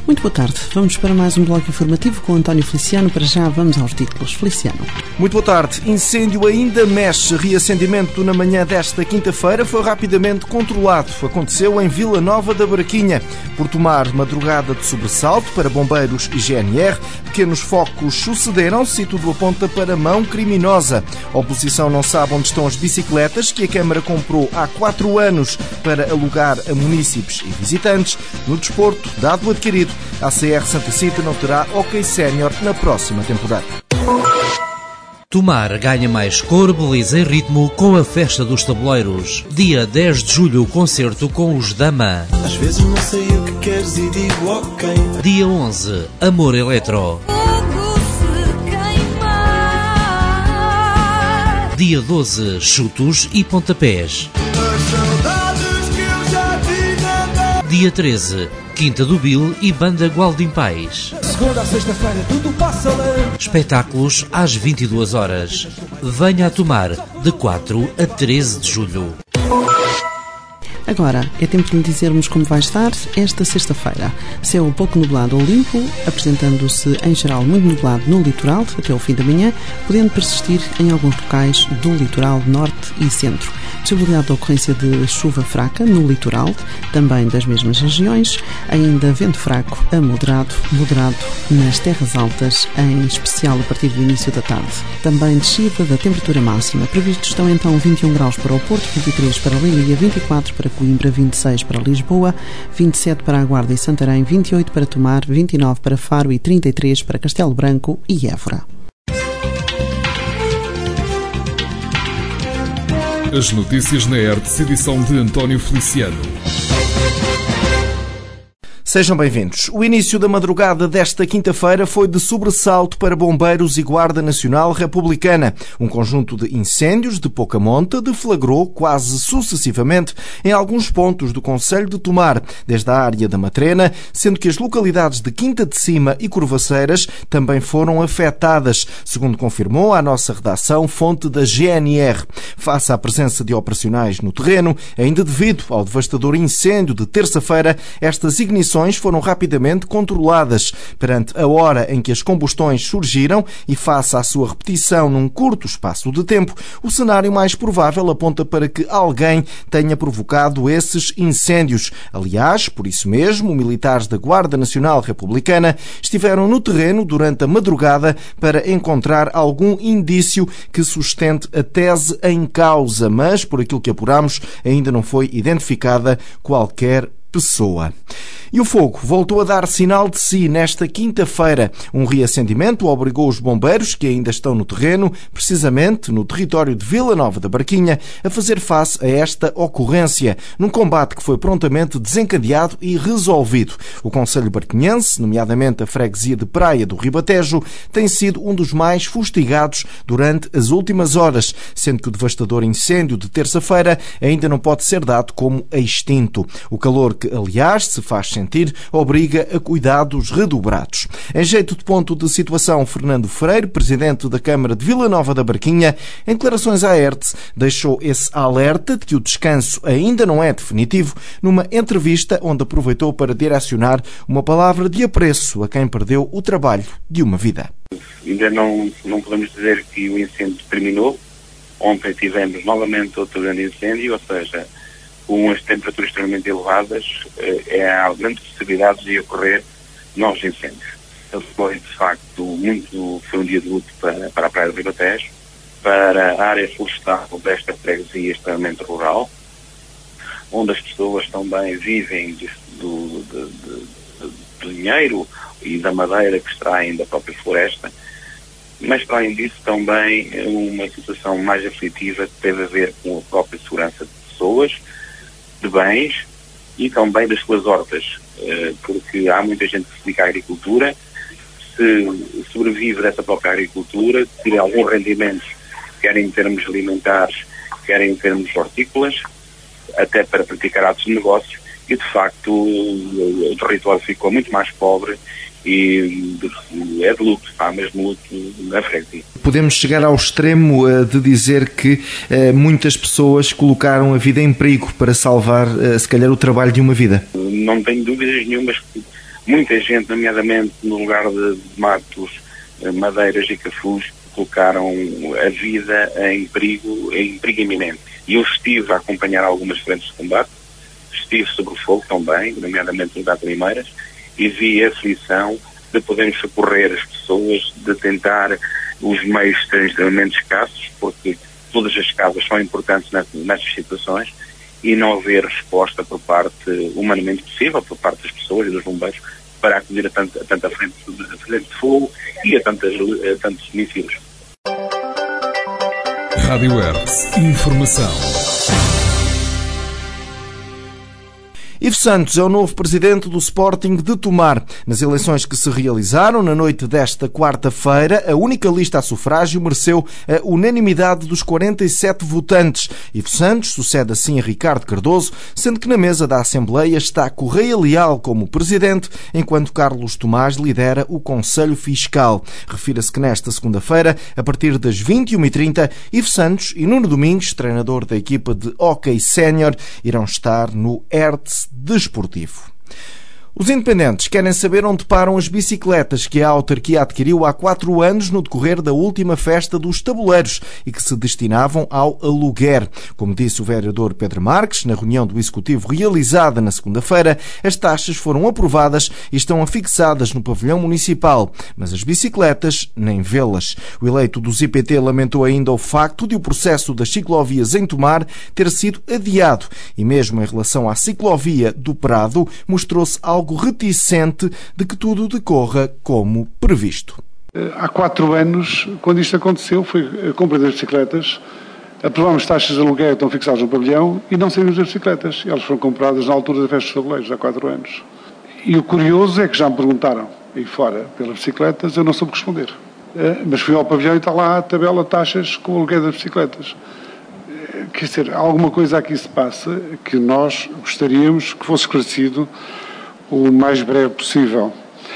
Muito boa tarde. Vamos para mais um bloco informativo com António Feliciano. Para já vamos aos títulos. Feliciano. Muito boa tarde. Incêndio ainda mexe. Reacendimento na manhã desta quinta-feira foi rapidamente controlado. Aconteceu em Vila Nova da Barquinha. Por tomar madrugada de sobressalto para bombeiros e GNR, pequenos focos sucederam-se e tudo aponta para mão criminosa. A oposição não sabe onde estão as bicicletas que a Câmara comprou há 4 anos para alugar a munícipes e visitantes. No desporto, dado adquirido, a ACR Santa Cita não terá hóquei sénior na próxima temporada. Tomar ganha mais cor, beleza e ritmo com a Festa dos Tabuleiros. Dia 10 de julho, concerto com os Dama. Às vezes não sei o que queres e digo ok. Dia 11, Amor Eletro. Dia 12, Chutos e Pontapés. Dia 13, Quinta do Bil e Banda Gualdim Pais. Segunda a sexta-feira tudo passa lento. Espetáculos às 22 horas. Venha a tomar de 4 a 13 de julho. Agora é tempo de lhe dizermos como vai estar esta sexta-feira. Céu pouco nublado ou limpo, apresentando-se em geral muito nublado no litoral até ao fim da manhã, podendo persistir em alguns locais do litoral norte e centro. Possibilidade de ocorrência de chuva fraca no litoral, também das mesmas regiões, ainda vento fraco a moderado nas terras altas, em especial a partir do início da tarde. Também descida da temperatura máxima. Previstos estão então 21 graus para o Porto, 23 para Leiria, 24 para Coimbra, 26 para Lisboa, 27 para a Guarda e Santarém, 28 para Tomar, 29 para Faro e 33 para Castelo Branco e Évora. As notícias na ERTE, edição de António Feliciano. Sejam bem-vindos. O início da madrugada desta quinta-feira foi de sobressalto para bombeiros e Guarda Nacional Republicana. Um conjunto de incêndios de pouca monta deflagrou quase sucessivamente em alguns pontos do concelho de Tomar, desde a área da Matrena, sendo que as localidades de Quinta de Cima e Curvaceiras também foram afetadas, segundo confirmou a nossa redação fonte da GNR. Face à presença de operacionais no terreno, ainda devido ao devastador incêndio de terça-feira, estas ignições foram rapidamente controladas. Perante a hora em que as combustões surgiram e face à sua repetição num curto espaço de tempo, o cenário mais provável aponta para que alguém tenha provocado esses incêndios. Aliás, por isso mesmo, militares da Guarda Nacional Republicana estiveram no terreno durante a madrugada para encontrar algum indício que sustente a tese em causa, mas, por aquilo que apuramos, ainda não foi identificada qualquer pessoa. E o fogo voltou a dar sinal de si nesta quinta-feira. Um reacendimento obrigou os bombeiros, que ainda estão no terreno, precisamente no território de Vila Nova da Barquinha, a fazer face a esta ocorrência, num combate que foi prontamente desencadeado e resolvido. O concelho barquinhense, nomeadamente a freguesia de Praia do Ribatejo, tem sido um dos mais fustigados durante as últimas horas, sendo que o devastador incêndio de terça-feira ainda não pode ser dado como extinto. O calor que, aliás, se faz sentir, obriga a cuidados redobrados. Em jeito de ponto de situação, Fernando Freire, presidente da Câmara de Vila Nova da Barquinha, em declarações à ERTE, deixou esse alerta de que o descanso ainda não é definitivo, numa entrevista onde aproveitou para direcionar uma palavra de apreço a quem perdeu o trabalho de uma vida. Ainda não podemos dizer que o incêndio terminou. Ontem tivemos novamente outro grande incêndio, ou seja, com as temperaturas extremamente elevadas, há grandes possibilidades de ocorrer novos incêndios. Ele foi, de facto, foi um dia de luto para a Praia do Ribatejo, para a área florestal desta freguesia extremamente rural, onde as pessoas também vivem do dinheiro e da madeira que extraem da própria floresta, mas, para além disso, também uma situação mais aflitiva que teve a ver com a própria segurança de pessoas, de bens e também das suas hortas, porque há muita gente que se dedica à agricultura, se sobrevive dessa própria agricultura, tira algum rendimento, quer em termos alimentares, quer em termos hortícolas, até para praticar atos de negócio, e de facto o território ficou muito mais pobre e é de luto, mesmo luto na freguesia. Podemos chegar ao extremo de dizer que muitas pessoas colocaram a vida em perigo para salvar, se calhar, o trabalho de uma vida? Não tenho dúvidas nenhumas que Muita gente, nomeadamente no lugar de matos, madeiras e cafus, colocaram a vida em perigo iminente. E eu estive a acompanhar algumas frentes de combate, estive sobre o fogo também, nomeadamente no lugar de Limeiras, e vi a aflição de podermos socorrer as pessoas, de tentar os meios extremamente escassos, porque todas as casas são importantes nestas situações, e não haver resposta por parte, humanamente possível, por parte das pessoas e dos bombeiros, para acudir a tanta frente de fogo e a tantos mísseis. Rádio Hertz. Informação. Ivo Santos é o novo presidente do Sporting de Tomar. Nas eleições que se realizaram na noite desta quarta-feira, a única lista a sufrágio mereceu a unanimidade dos 47 votantes. Ivo Santos sucede assim a Ricardo Cardoso, sendo que na mesa da Assembleia está Correia Leal como presidente, enquanto Carlos Tomás lidera o Conselho Fiscal. Refira-se que nesta segunda-feira, a partir das 21h30, Ivo Santos e Nuno Domingos, treinador da equipa de hóquei sénior, irão estar no Hertz desportivo. Os independentes querem saber onde param as bicicletas que a autarquia adquiriu há 4 anos no decorrer da última festa dos tabuleiros e que se destinavam ao aluguer. Como disse o vereador Pedro Marques, na reunião do Executivo realizada na segunda-feira, as taxas foram aprovadas e estão afixadas no pavilhão municipal, mas as bicicletas nem vê-las. O eleito do IPT lamentou ainda o facto de o processo das ciclovias em Tomar ter sido adiado e mesmo em relação à ciclovia do Prado mostrou-se algo reticente de que tudo decorra como previsto. Há 4 anos, quando isto aconteceu, foi a compra das bicicletas, aprovámos taxas de aluguer que estão fixadas no pavilhão e não saímos das bicicletas. Elas foram compradas na altura da festa dos tabuleiros, há 4 anos. E o curioso é que já me perguntaram, aí fora, pelas bicicletas, eu não soube responder. Mas fui ao pavilhão e está lá a tabela de taxas com o aluguer das bicicletas. Quer dizer, alguma coisa aqui se passa que nós gostaríamos que fosse esclarecido o mais breve possível.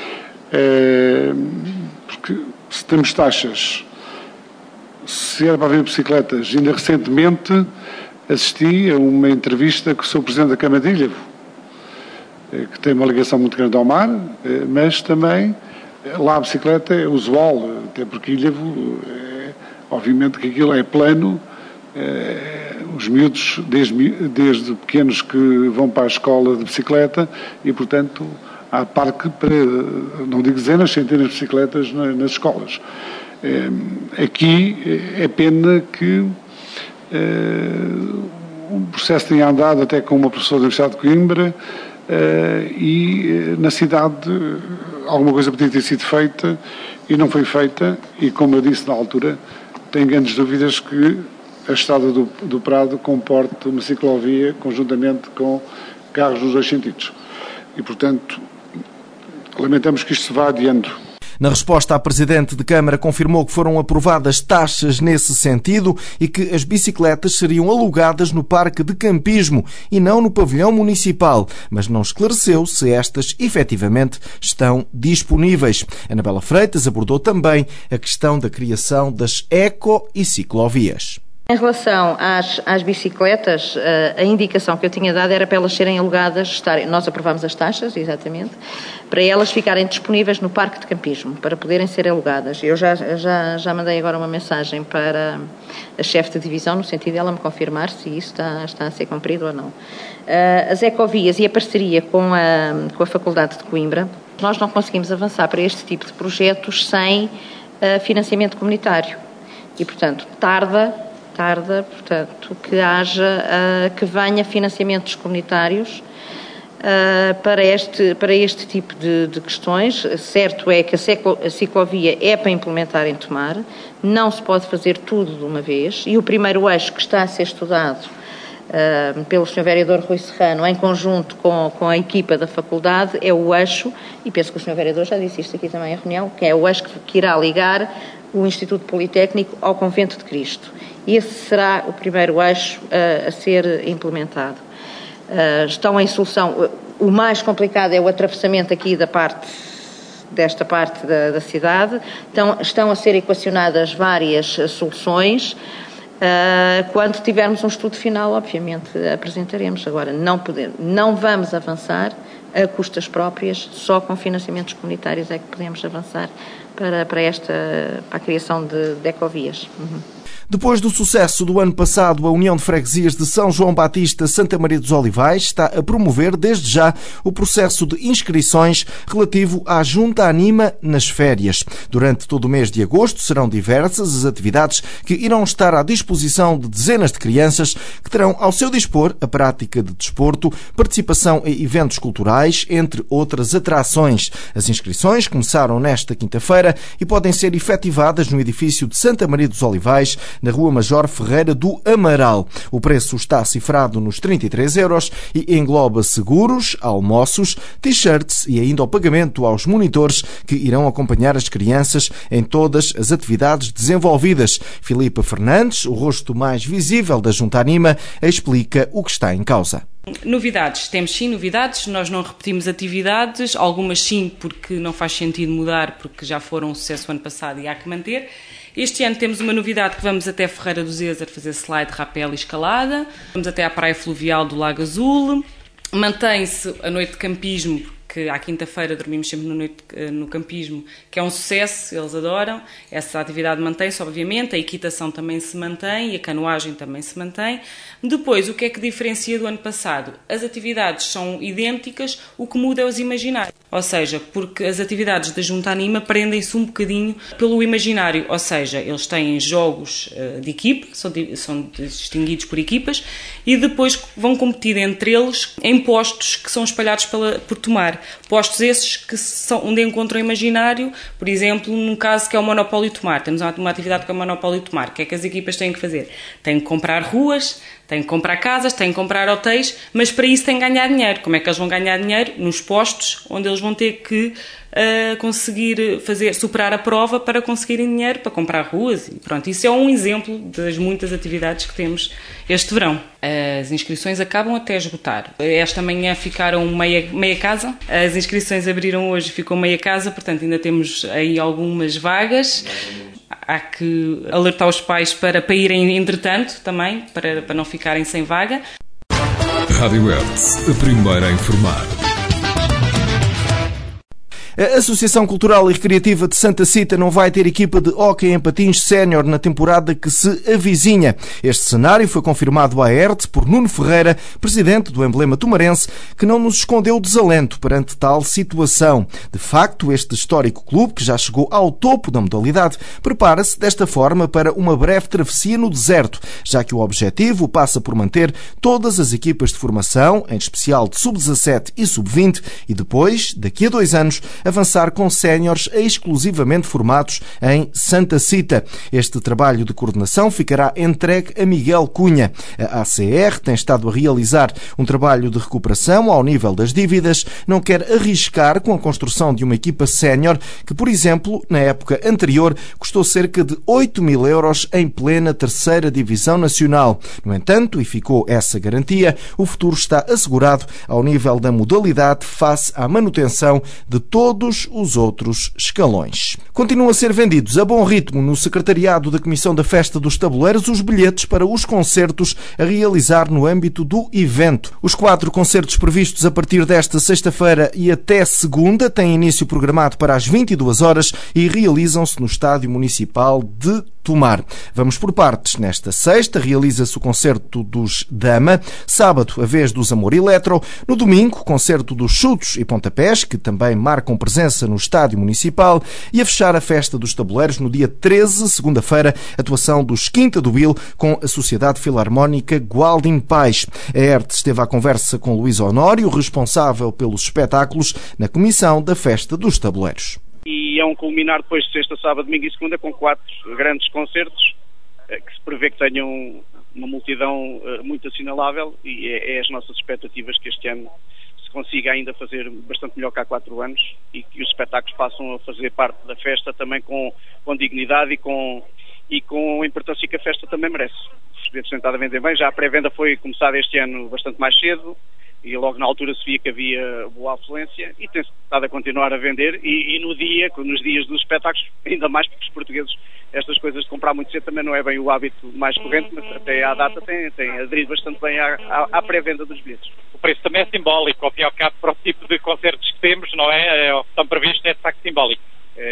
Porque se temos taxas, se era para haver bicicletas, ainda recentemente assisti a uma entrevista com o Sr. Presidente da Câmara de Ilhavo, que tem uma ligação muito grande ao mar, mas também lá a bicicleta é usual, até porque Ilhavo, obviamente que aquilo é plano, os miúdos, desde pequenos que vão para a escola de bicicleta e, portanto, há parque para, não digo dezenas, centenas de bicicletas nas escolas. Aqui é pena que o processo tenha andado até com uma professora da Universidade de Coimbra e na cidade alguma coisa podia ter sido feita e não foi feita e, como eu disse na altura, tenho grandes dúvidas que a estrada do Prado comporte uma ciclovia conjuntamente com carros nos 2 sentidos. E, portanto, lamentamos que isto se vá adiando. Na resposta, a Presidente de Câmara confirmou que foram aprovadas taxas nesse sentido e que as bicicletas seriam alugadas no Parque de Campismo e não no pavilhão municipal, mas não esclareceu se estas efetivamente estão disponíveis. Anabela Freitas abordou também a questão da criação das eco e ciclovias. Em relação às bicicletas, a indicação que eu tinha dado era para elas serem alugadas, nós aprovámos as taxas, exatamente, para elas ficarem disponíveis no Parque de Campismo, para poderem ser alugadas. Eu já mandei agora uma mensagem para a chefe de divisão, no sentido de ela me confirmar se isso está a ser cumprido ou não. As ecovias e a parceria com a Faculdade de Coimbra, nós não conseguimos avançar para este tipo de projetos sem financiamento comunitário. E, portanto, tarda, portanto, que venha financiamentos comunitários para este tipo de questões. Certo é que a ciclovia é para implementar em Tomar, não se pode fazer tudo de uma vez, e o primeiro eixo que está a ser estudado pelo Sr. Vereador Rui Serrano, em conjunto com a equipa da faculdade, é o eixo, e penso que o Sr. Vereador já disse isto aqui também em reunião, que é o eixo que irá ligar o Instituto Politécnico ao Convento de Cristo. Esse será o primeiro eixo a ser implementado. Estão em solução. O mais complicado é o atravessamento aqui desta parte da cidade. Estão a ser equacionadas várias soluções. Quando tivermos um estudo final, obviamente, apresentaremos. Agora, não vamos avançar a custas próprias, só com financiamentos comunitários é que podemos avançar para a criação de ecovias. Depois do sucesso do ano passado, a União de Freguesias de São João Batista Santa Maria dos Olivais está a promover desde já o processo de inscrições relativo à Junta Anima nas férias. Durante todo o mês de agosto serão diversas as atividades que irão estar à disposição de dezenas de crianças que terão ao seu dispor a prática de desporto, participação em eventos culturais, entre outras atrações. As inscrições começaram nesta quinta-feira e podem ser efetivadas no edifício de Santa Maria dos Olivais, na Rua Major Ferreira do Amaral. O preço está cifrado nos 33 € e engloba seguros, almoços, t-shirts e ainda o pagamento aos monitores que irão acompanhar as crianças em todas as atividades desenvolvidas. Filipe Fernandes, o rosto mais visível da Junta Anima, explica o que está em causa. Novidades, temos sim novidades, nós não repetimos atividades, algumas sim porque não faz sentido mudar porque já foram um sucesso ano passado e há que manter. Este ano temos uma novidade que vamos até Ferreira do Zezer fazer slide, rapel e escalada, vamos até à praia fluvial do Lago Azul, mantém-se a noite de campismo, que à quinta-feira dormimos sempre no campismo, que é um sucesso, eles adoram. Essa atividade mantém-se, obviamente, a equitação também se mantém e a canoagem também se mantém. Depois, o que é que diferencia do ano passado? As atividades são idênticas, o que muda é os imaginários. Ou seja, porque as atividades da Junta Anima prendem-se um bocadinho pelo imaginário, ou seja, eles têm jogos de equipe, são distinguidos por equipas, e depois vão competir entre eles em postos que são espalhados por Tomar. Postos esses que são onde encontram o imaginário, por exemplo, num caso que é o Monopólio Tomar. Temos uma atividade que é o Monopólio Tomar. O que é que as equipas têm que fazer? Têm que comprar ruas, têm que comprar casas, têm que comprar hotéis, mas para isso têm que ganhar dinheiro. Como é que eles vão ganhar dinheiro? Nos postos, onde eles vão ter que conseguir superar a prova para conseguirem dinheiro para comprar ruas. E pronto, isso é um exemplo das muitas atividades que temos este verão. As inscrições acabam até esgotar. Esta manhã ficaram meia casa. As inscrições abriram hoje, ficou meia casa, portanto ainda temos aí algumas vagas. Há que alertar os pais para irem entretanto também, para não ficarem sem vaga. Rádio Hertz, a primeira a informar. A Associação Cultural e Recreativa de Santa Cita não vai ter equipa de hóquei em patins sénior na temporada que se avizinha. Este cenário foi confirmado à Hertz por Nuno Ferreira, presidente do Emblema Tomarense, que não nos escondeu desalento perante tal situação. De facto, este histórico clube, que já chegou ao topo da modalidade, prepara-se desta forma para uma breve travessia no deserto, já que o objetivo passa por manter todas as equipas de formação, em especial de sub-17 e sub-20, e depois, daqui a 2 anos, avançar com séniores exclusivamente formados em Santa Cita. Este trabalho de coordenação ficará entregue a Miguel Cunha. A ACR tem estado a realizar um trabalho de recuperação ao nível das dívidas, não quer arriscar com a construção de uma equipa sénior que, por exemplo, na época anterior, custou cerca de 8.000 € em plena 3ª Divisão Nacional. No entanto, e ficou essa garantia, o futuro está assegurado ao nível da modalidade face à manutenção de todos os outros escalões. Continuam a ser vendidos a bom ritmo no secretariado da Comissão da Festa dos Tabuleiros os bilhetes para os concertos a realizar no âmbito do evento. Os 4 concertos previstos a partir desta sexta-feira e até segunda têm início programado para as 22 horas e realizam-se no Estádio Municipal de Tomar. Vamos por partes. Nesta sexta realiza-se o concerto dos Dama, sábado a vez dos Amor Eletro, no domingo concerto dos Chutos e Pontapés, que também marcam presença no Estádio Municipal, e a fechar a Festa dos Tabuleiros no dia 13, segunda-feira, atuação dos Quinta do Vil com a Sociedade Filarmónica Gualdin Pais. A Hertz esteve à conversa com Luís Honório, responsável pelos espetáculos na Comissão da Festa dos Tabuleiros. E é um culminar depois de sexta, sábado, domingo e segunda com 4 grandes concertos que se prevê que tenham uma multidão muito assinalável e é as nossas expectativas que este ano se consiga ainda fazer bastante melhor que há 4 anos e que os espetáculos passam a fazer parte da festa também com dignidade e com a importância que a festa também merece. Os bilhetes têm estado a vender bem, já a pré-venda foi começada este ano bastante mais cedo. e logo na altura se via que havia boa afluência e tem-se estado a continuar a vender e nos dias dos espetáculos, ainda mais porque os portugueses, estas coisas de comprar muito cedo também não é bem o hábito mais corrente, mas até à data tem aderido bastante bem à pré-venda dos bilhetes. O preço também é simbólico, ao fim e ao cabo, para o tipo de concertos que temos, não é? Estão previstos, é de facto simbólico.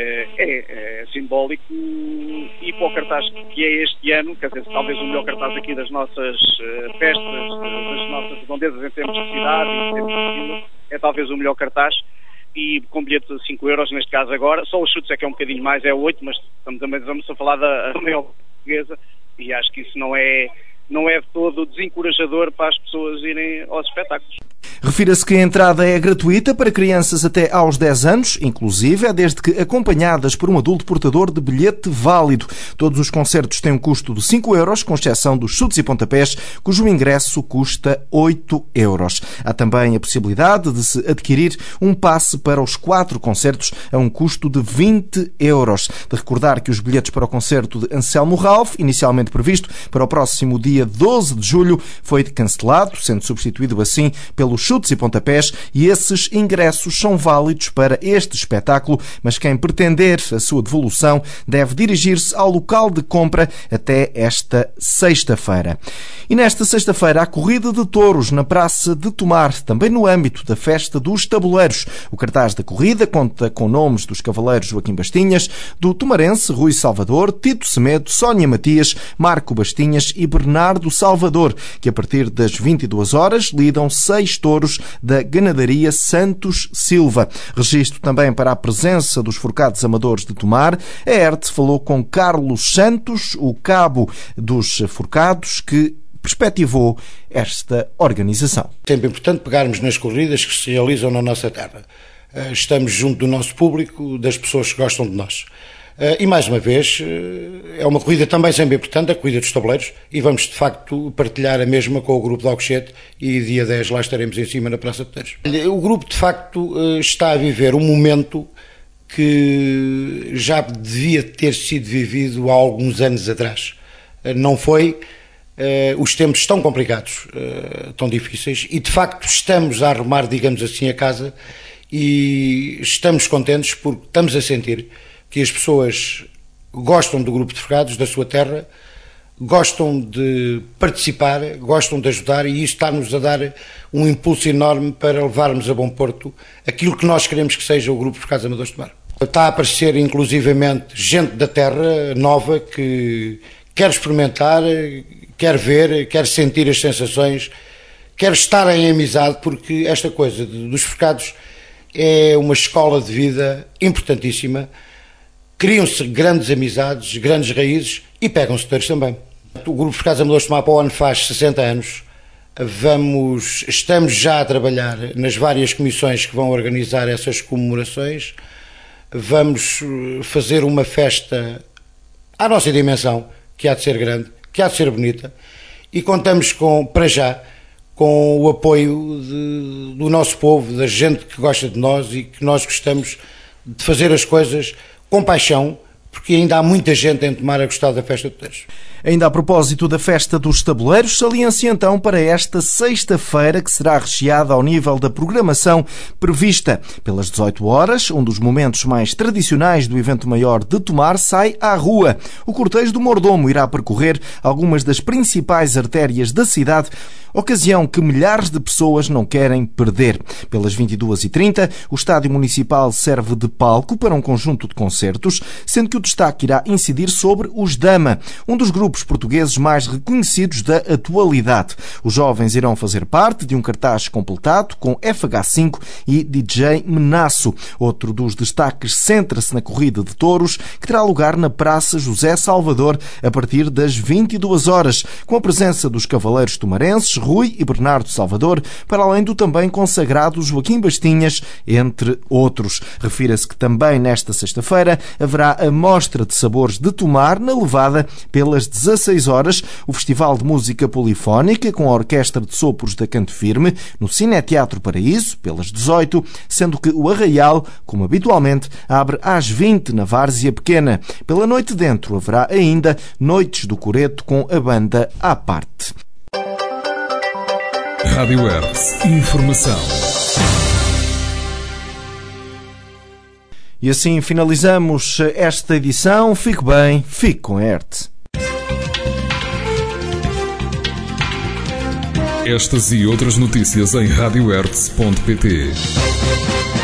É simbólico e para o cartaz que é este ano, quer dizer, talvez o melhor cartaz aqui das nossas festas, das nossas redondezas em termos de cidade e em termos de estilo, é talvez o melhor cartaz, e com bilhete de 5 euros neste caso agora, só os chutes é que é um bocadinho mais, é 8, mas estamos a falar da maior portuguesa, e acho que isso não é de todo desencorajador para as pessoas irem aos espetáculos. Refira-se que a entrada é gratuita para crianças até aos 10 anos, inclusive, desde que acompanhadas por um adulto portador de bilhete válido. Todos os concertos têm um custo de 5 euros, com exceção dos chutes e pontapés, cujo ingresso custa 8 euros. Há também a possibilidade de se adquirir um passe para os 4 concertos a um custo de 20 euros. De recordar que os bilhetes para o concerto de Anselmo Ralph, inicialmente previsto para o próximo dia 12 de julho, foi cancelado, sendo substituído assim pelos chutes e pontapés, e esses ingressos são válidos para este espetáculo, mas quem pretender a sua devolução deve dirigir-se ao local de compra até esta sexta-feira. E nesta sexta-feira há corrida de touros na Praça de Tomar, também no âmbito da Festa dos Tabuleiros. O cartaz da corrida conta com nomes dos cavaleiros Joaquim Bastinhas, do tomarense Rui Salvador, Tito Semedo, Sónia Matias, Marco Bastinhas e Bernardo Salvador, que a partir das 22 horas lidam 6 touros da Ganadaria Santos Silva. Registro também para a presença dos forcados amadores de Tomar. A ERTE falou com Carlos Santos, o cabo dos forcados, que perspectivou esta organização. É sempre importante pegarmos nas corridas que se realizam na nossa terra. Estamos junto do nosso público, das pessoas que gostam de nós. E mais uma vez, é uma corrida também sempre importante, a corrida dos tabuleiros, e vamos de facto partilhar a mesma com o grupo de Alcochete, e dia 10 lá estaremos em cima na Praça de Touros. O grupo de facto está a viver um momento que já devia ter sido vivido há alguns anos atrás. Não foi, os tempos estão complicados, tão difíceis, e de facto estamos a arrumar, digamos assim, a casa, e estamos contentes porque estamos a sentir que as pessoas gostam do grupo de forcados, da sua terra, gostam de participar, gostam de ajudar, e isso está-nos a dar um impulso enorme para levarmos a bom porto aquilo que nós queremos que seja o grupo de forcados amadores de Tomar. Está a aparecer inclusivamente gente da terra nova que quer experimentar, quer ver, quer sentir as sensações, quer estar em amizade, porque esta coisa dos forcados é uma escola de vida importantíssima. Criam-se grandes amizades, grandes raízes, e pegam-se touros também. O Grupo de Forcados Amadores de Tomar para o ano faz 60 anos. Estamos já a trabalhar nas várias comissões que vão organizar essas comemorações. Vamos fazer uma festa à nossa dimensão, que há de ser grande, que há de ser bonita, e contamos para já com o apoio do nosso povo, da gente que gosta de nós e que nós gostamos de fazer as coisas com paixão, porque ainda há muita gente em Tomar a gostar da Festa de Touros. Ainda a propósito da Festa dos Tabuleiros, saliência então para esta sexta-feira, que será recheada ao nível da programação prevista. Pelas 18 horas, um dos momentos mais tradicionais do evento maior de Tomar sai à rua. O cortejo do Mordomo irá percorrer algumas das principais artérias da cidade, ocasião que milhares de pessoas não querem perder. Pelas 22h30, o Estádio Municipal serve de palco para um conjunto de concertos, sendo que o destaque irá incidir sobre os Dama, um dos grupos portugueses mais reconhecidos da atualidade. Os jovens irão fazer parte de um cartaz completado com FH5 e DJ Menaço. Outro dos destaques centra-se na corrida de touros, que terá lugar na Praça José Salvador a partir das 22 horas, com a presença dos cavaleiros tomarenses Rui e Bernardo Salvador, para além do também consagrado Joaquim Bastinhas, entre outros. Refira-se que também nesta sexta-feira haverá a Mostra de Sabores de Tomar, na Levada, pelas 16 horas, o Festival de Música Polifónica com a Orquestra de Sopros da Canto Firme, no Cineteatro Paraíso, pelas 18, sendo que o Arraial, como habitualmente, abre às 20 na Várzea Pequena. Pela noite dentro haverá ainda Noites do Coreto com a banda à parte. Rádio Hertz. Informação. E assim finalizamos esta edição. Fique bem, fique com a Hertz. Estas e outras notícias em radiohertz.pt.